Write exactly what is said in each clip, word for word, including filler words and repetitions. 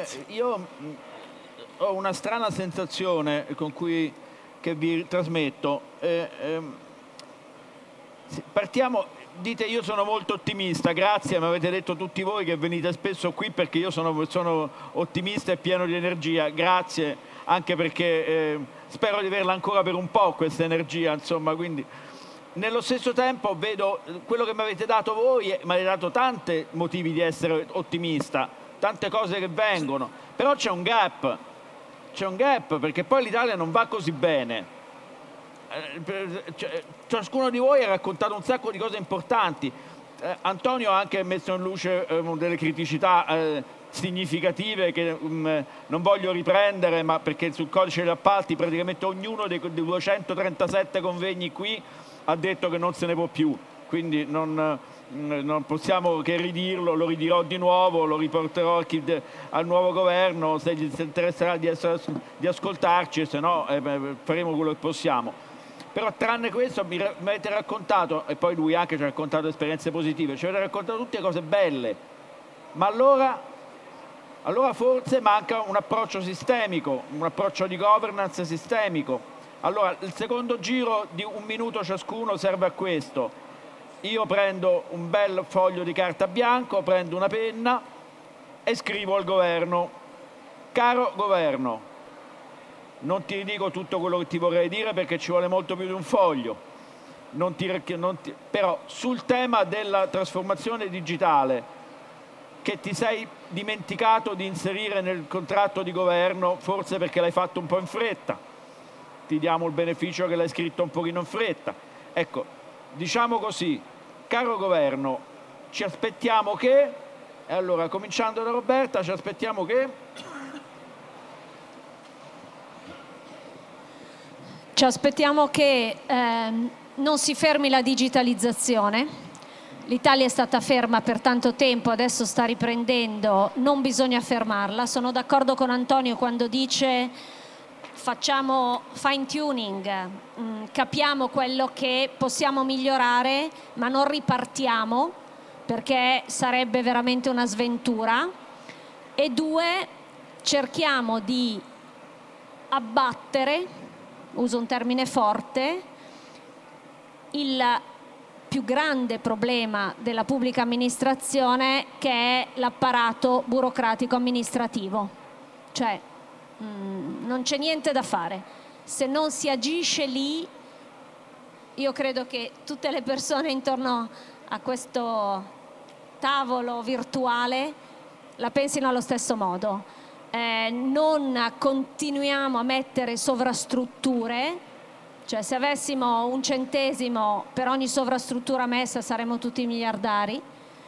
Eh, io mh, ho una strana sensazione con cui che vi trasmetto. Eh, ehm, sì, partiamo, dite io sono molto ottimista, grazie, mi avete detto tutti voi che venite spesso qui perché io sono, sono ottimista e pieno di energia, grazie, anche perché eh, spero di averla ancora per un po' questa energia, insomma, quindi nello stesso tempo vedo quello che mi avete dato voi, mi avete dato tanti motivi di essere ottimista, tante cose che vengono, però c'è un gap, c'è un gap perché poi l'Italia non va così bene. Cioè, ciascuno di voi ha raccontato un sacco di cose importanti. Eh, Antonio ha anche messo in luce eh, delle criticità eh, significative che um, non voglio riprendere, ma perché sul codice degli appalti praticamente ognuno dei, dei duecentotrentasette convegni qui ha detto che non se ne può più, quindi non, non possiamo che ridirlo, lo ridirò di nuovo, lo riporterò al nuovo governo se gli interesserà di, essere, di ascoltarci, se no eh, faremo quello che possiamo. Però tranne questo mi, mi avete raccontato, e poi lui anche ci ha raccontato esperienze positive, ci avete raccontato tutte cose belle, ma allora, allora forse manca un approccio sistemico, un approccio di governance sistemico. Allora il secondo giro di un minuto ciascuno serve a questo. Io prendo un bel foglio di carta bianco, prendo una penna e scrivo al governo: caro governo, non ti dico tutto quello che ti vorrei dire perché ci vuole molto più di un foglio, non ti, non ti, però sul tema della trasformazione digitale che ti sei dimenticato di inserire nel contratto di governo, forse perché l'hai fatto un po' in fretta, ti diamo il beneficio che l'hai scritto un pochino in fretta. Ecco, diciamo così, caro governo, ci aspettiamo che, e allora cominciando da Roberta, ci aspettiamo che... Ci aspettiamo che ehm, non si fermi la digitalizzazione. L'Italia è stata ferma per tanto tempo, adesso sta riprendendo, non bisogna fermarla. Sono d'accordo con Antonio quando dice facciamo fine tuning, mh, capiamo quello che possiamo migliorare, ma non ripartiamo perché sarebbe veramente una sventura. E due, cerchiamo di abbattere, uso un termine forte, il più grande problema della pubblica amministrazione, che è l'apparato burocratico amministrativo. Cioè mh, non c'è niente da fare. Se non si agisce lì, io credo che tutte le persone intorno a questo tavolo virtuale la pensino allo stesso modo. Eh, non continuiamo a mettere sovrastrutture, cioè se avessimo un centesimo per ogni sovrastruttura messa saremmo tutti miliardari.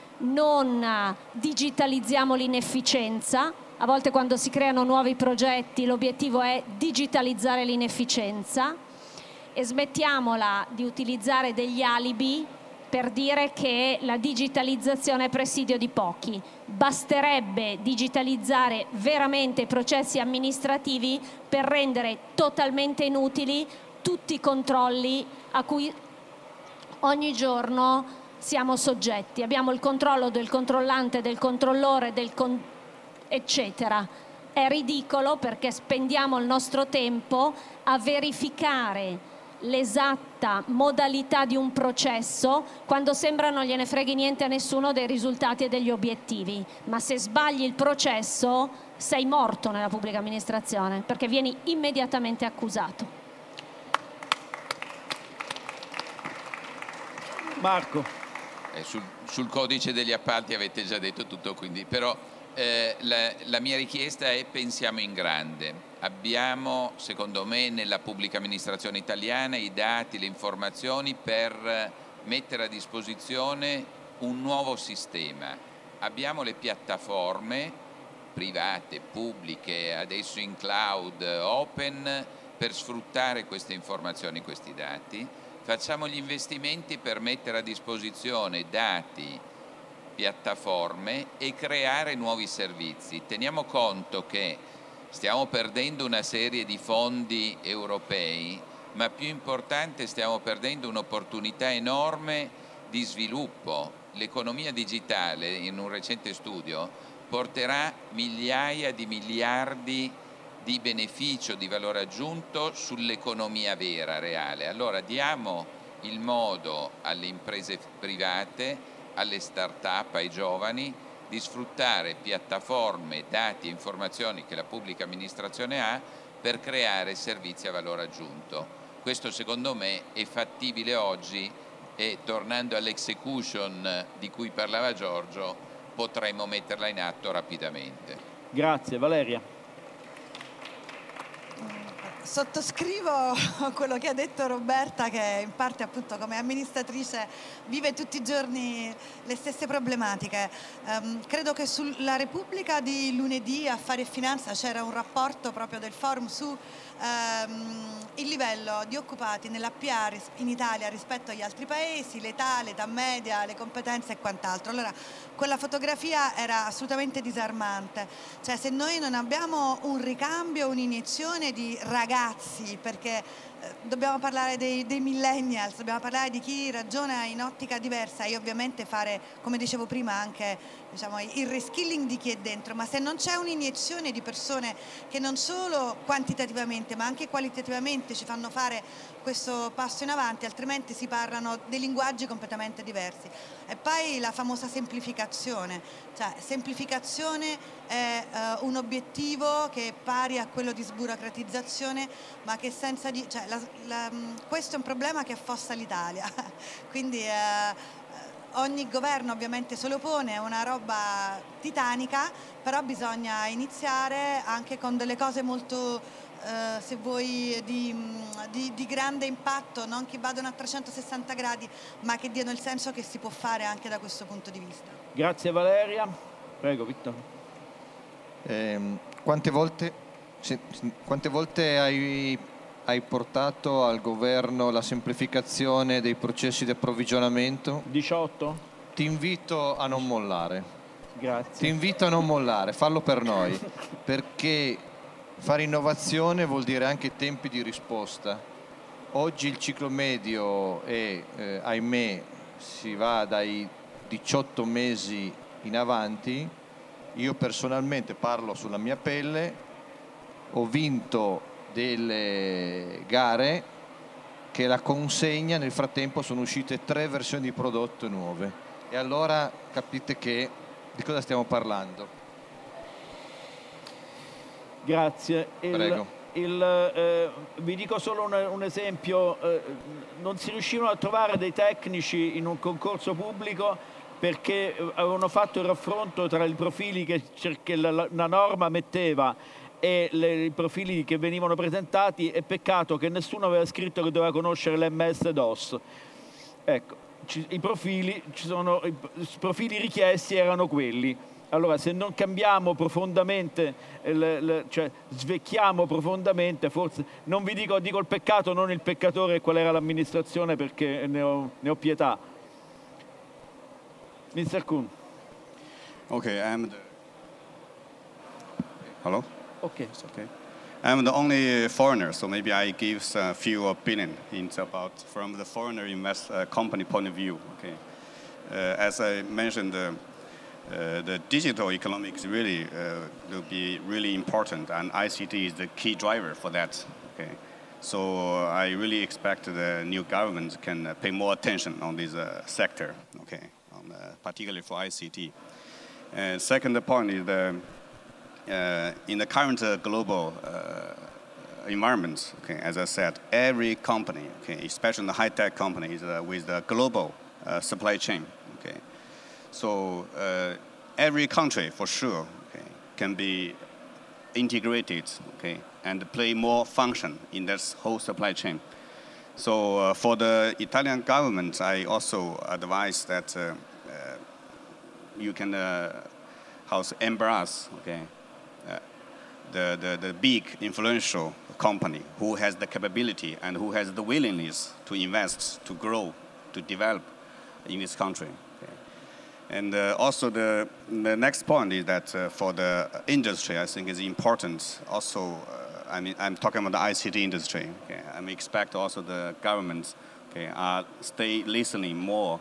Non digitalizziamo l'inefficienza. A volte quando si creano nuovi progetti l'obiettivo è digitalizzare l'inefficienza, e smettiamola di utilizzare degli alibi per dire che la digitalizzazione è presidio di pochi. Basterebbe digitalizzare veramente i processi amministrativi per rendere totalmente inutili tutti i controlli a cui ogni giorno siamo soggetti. Abbiamo il controllo del controllante, del controllore, del con... eccetera. È ridicolo perché spendiamo il nostro tempo a verificare l'esatta modalità di un processo quando sembra non gliene freghi niente a nessuno dei risultati e degli obiettivi. Ma se sbagli il processo sei morto nella pubblica amministrazione perché vieni immediatamente accusato. Marco. Eh, sul, sul codice degli appalti avete già detto tutto, quindi però eh, la, la mia richiesta è: pensiamo in grande. Abbiamo, secondo me, nella pubblica amministrazione italiana i dati, le informazioni per mettere a disposizione un nuovo sistema. Abbiamo le piattaforme private, pubbliche, adesso in cloud, open, per sfruttare queste informazioni, questi dati. Facciamo gli investimenti per mettere a disposizione dati, piattaforme e creare nuovi servizi. Teniamo conto che stiamo perdendo una serie di fondi europei, ma più importante stiamo perdendo un'opportunità enorme di sviluppo. L'economia digitale, in un recente studio, porterà migliaia di miliardi di beneficio, di valore aggiunto sull'economia vera, reale. Allora diamo il modo alle imprese private, alle start-up, ai giovani, di sfruttare piattaforme, dati e informazioni che la pubblica amministrazione ha per creare servizi a valore aggiunto. Questo secondo me è fattibile oggi e, tornando all'execution di cui parlava Giorgio, potremmo metterla in atto rapidamente. Grazie. Valeria. Sottoscrivo quello che ha detto Roberta, che in parte appunto come amministratrice vive tutti i giorni le stesse problematiche. Um, credo che sulla Repubblica di lunedì Affari e Finanza c'era un rapporto proprio del forum su um, il livello di occupati nell'A P A in Italia rispetto agli altri paesi, l'età, l'età media, le competenze e quant'altro. Allora quella fotografia era assolutamente disarmante, cioè se noi non abbiamo un ricambio, un'iniezione di ragazzi, perché eh, dobbiamo parlare dei, dei millennials, dobbiamo parlare di chi ragiona in ottica diversa e ovviamente fare, come dicevo prima, anche diciamo, il reskilling di chi è dentro, ma se non c'è un'iniezione di persone che non solo quantitativamente ma anche qualitativamente ci fanno fare questo passo in avanti, altrimenti si parlano dei linguaggi completamente diversi. E poi la famosa semplificazione, cioè semplificazione è uh, un obiettivo che è pari a quello di sburocratizzazione, ma che senza di... Cioè, la, la, questo è un problema che affossa l'Italia, quindi uh, ogni governo ovviamente se lo pone, è una roba titanica, però bisogna iniziare anche con delle cose molto... Uh, se vuoi di, di, di grande impatto, non che vadano a trecentosessanta gradi, ma che diano il senso che si può fare anche da questo punto di vista. Grazie Valeria. Prego Vittorio. Eh, quante volte, se, quante volte hai, hai portato al governo la semplificazione dei processi di approvvigionamento? diciotto. Ti invito a non mollare. Grazie. Ti invito a non mollare, fallo per noi, perché fare innovazione vuol dire anche tempi di risposta. Oggi il ciclo medio è, eh, ahimè, si va dai diciotto mesi in avanti. Io personalmente parlo sulla mia pelle, ho vinto delle gare che la consegna, nel frattempo sono uscite tre versioni di prodotto nuove. E allora capite che di cosa stiamo parlando. Grazie. Il, Prego. Il, eh, vi dico solo un, un esempio, eh, non si riuscivano a trovare dei tecnici in un concorso pubblico perché avevano fatto il raffronto tra i profili che, che la, la norma metteva e le, i profili che venivano presentati, e peccato che nessuno aveva scritto che doveva conoscere l'M S DOS. Ecco, ci, i profili, ci sono, i, i profili richiesti erano quelli. Allora, se non cambiamo profondamente, le, le, cioè svecchiamo profondamente, forse, non vi dico, dico il peccato, non il peccatore, qual era l'amministrazione, perché ne ho, ne ho pietà. mister Kuhn. Okay, I'm the... Hello? Okay. It's okay. I'm the only foreigner, so maybe I give a few opinion about from the foreigner invest uh, company point of view. Okay, uh, as I mentioned. Uh, Uh, the digital economics really uh, will be really important, and I C T is the key driver for that. Okay, so uh, I really expect the new government can uh, pay more attention on this uh, sector. Okay, on, uh, particularly for I C T. And second point is the uh, in the current uh, global uh, environment. Okay, as I said, every company, okay, especially the high-tech companies uh, with the global uh, supply chain. Okay. So uh, every country, for sure, okay, can be integrated, okay, and play more function in this whole supply chain. So uh, for the Italian government, I also advise that uh, uh, you can uh, house embrace, okay, uh, the, the the big influential company who has the capability and who has the willingness to invest, to grow, to develop in this country. And uh, also the, the next point is that uh, for the industry, I think is important. Also, uh, I mean, I'm talking about the I C T industry. Okay? I expect also the government, okay, uh, stay listening more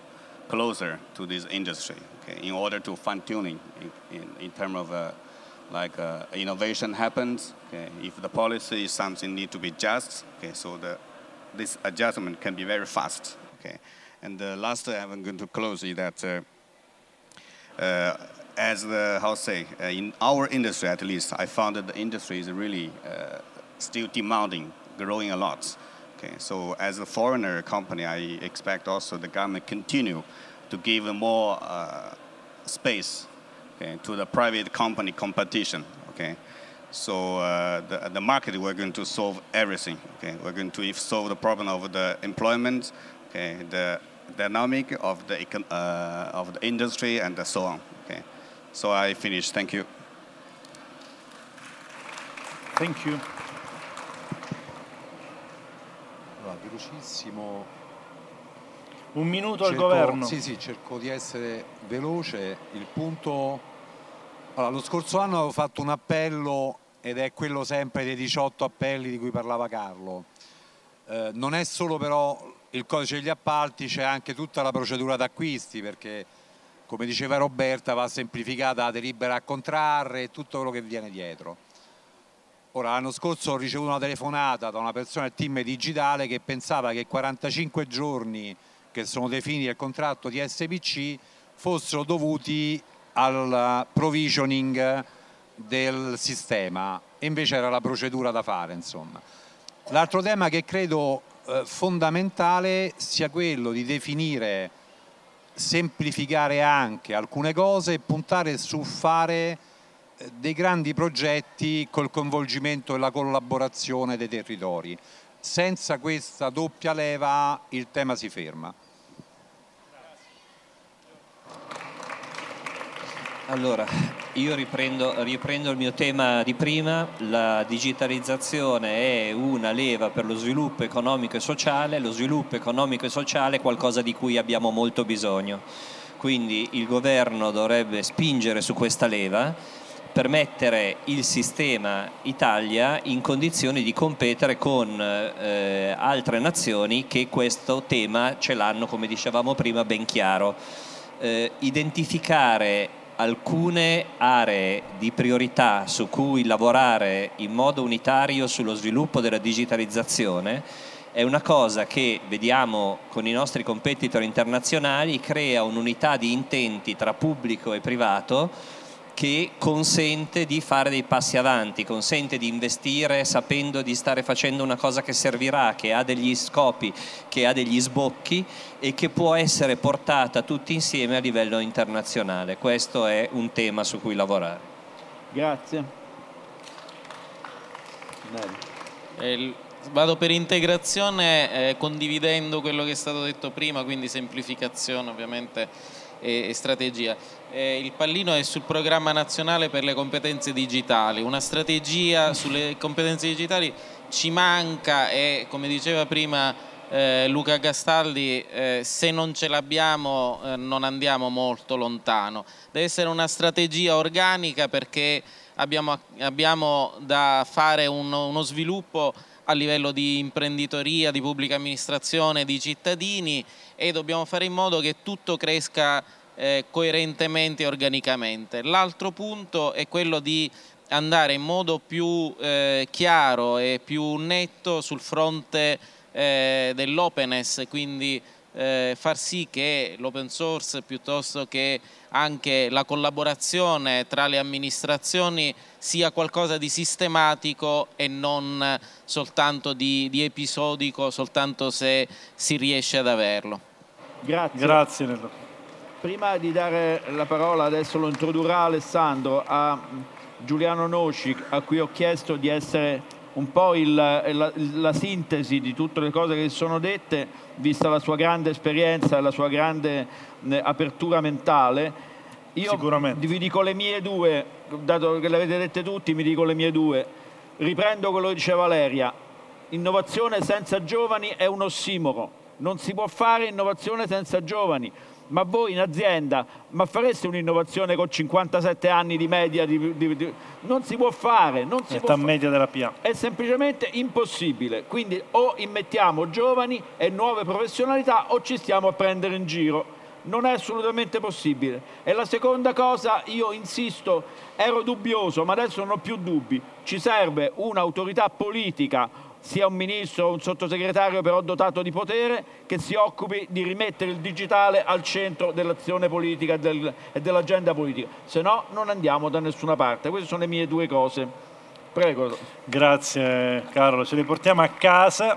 closer to this industry, okay, in order to fine-tuning in, in, in terms of uh, like uh, innovation happens, okay, if the policy is something need to be just, okay, so the, this adjustment can be very fast, okay. And the last I'm going to close is that uh, uh, as the, how to say, uh, in our industry at least, I found that the industry is really uh, still demanding, growing a lot. Okay, so as a foreigner company, I expect also the government continue to give more uh, space, okay, to the private company competition. Okay, so uh, the, the market, we're going to solve everything. Okay, we're going to solve the problem of the employment, okay, the dynamic of the uh, of the industry, and so on. Okay, so I finished. Thank you. Thank you. Allora, velocissimo. Un minuto al cerco, governo. Sì, sì, cerco di essere veloce. Il punto... Allora, lo scorso anno avevo fatto un appello, ed è quello sempre dei diciotto appelli di cui parlava Carlo. Eh, non è solo però il codice degli appalti, c'è anche tutta la procedura d'acquisti, perché, come diceva Roberta, va semplificata la delibera a contrarre e tutto quello che viene dietro. Ora, l'anno scorso ho ricevuto una telefonata da una persona del team digitale che pensava che i quarantacinque giorni che sono definiti nel contratto di S P C fossero dovuti al provisioning del sistema, e invece era la procedura da fare, insomma. L'altro tema che credo eh, fondamentale sia quello di definire, semplificare anche alcune cose e puntare su fare dei grandi progetti col coinvolgimento e la collaborazione dei territori. Senza questa doppia leva il tema si ferma. Allora, io riprendo, riprendo il mio tema di prima. La digitalizzazione è una leva per lo sviluppo economico e sociale. Lo sviluppo economico e sociale è qualcosa di cui abbiamo molto bisogno. Quindi il governo dovrebbe spingere su questa leva per mettere il sistema Italia in condizioni di competere con eh, altre nazioni che questo tema ce l'hanno, come dicevamo prima, ben chiaro. Eh, identificare alcune aree di priorità su cui lavorare in modo unitario sullo sviluppo della digitalizzazione è una cosa che vediamo con i nostri competitor internazionali, crea un'unità di intenti tra pubblico e privato che consente di fare dei passi avanti, consente di investire sapendo di stare facendo una cosa che servirà, che ha degli scopi, che ha degli sbocchi e che può essere portata tutti insieme a livello internazionale. Questo è un tema su cui lavorare. Grazie. Eh, vado per integrazione eh, condividendo quello che è stato detto prima, quindi semplificazione ovviamente e, e strategia. Eh, il pallino è sul programma nazionale per le competenze digitali. Una strategia sulle competenze digitali ci manca e, come diceva prima eh, Luca Gastaldi, eh, se non ce l'abbiamo eh, non andiamo molto lontano. Deve essere una strategia organica, perché abbiamo, abbiamo da fare uno, uno sviluppo a livello di imprenditoria, di pubblica amministrazione, di cittadini, e dobbiamo fare in modo che tutto cresca eh, coerentemente e organicamente. L'altro punto è quello di andare in modo più eh, chiaro e più netto sul fronte eh, dell'openness, quindi eh, far sì che l'open source, piuttosto che anche la collaborazione tra le amministrazioni, sia qualcosa di sistematico e non soltanto di, di episodico, soltanto se si riesce ad averlo. Grazie. Grazie Nello. Prima di dare la parola, adesso lo introdurrà Alessandro, a Giuliano Noci, a cui ho chiesto di essere un po' il, la, la sintesi di tutte le cose che sono dette, vista la sua grande esperienza e la sua grande eh, apertura mentale. Io vi dico le mie due, dato che le avete dette tutti, mi dico le mie due. Riprendo quello che diceva Valeria: innovazione senza giovani è un ossimoro, non si può fare innovazione senza giovani. Ma voi in azienda, ma fareste un'innovazione con cinquantasette anni di media? Di, di, di, non si può fare, non si Età può media della P A. È semplicemente impossibile. Quindi o immettiamo giovani e nuove professionalità o ci stiamo a prendere in giro. non è assolutamente possibile. E la seconda cosa, io insisto, ero dubbioso, ma adesso non ho più dubbi, ci serve un'autorità politica, sia un ministro o un sottosegretario però dotato di potere, che si occupi di rimettere il digitale al centro dell'azione politica e, del, e dell'agenda politica, se no non andiamo da nessuna parte. Queste sono le mie due cose. Prego. Grazie Carlo, ce le portiamo a casa.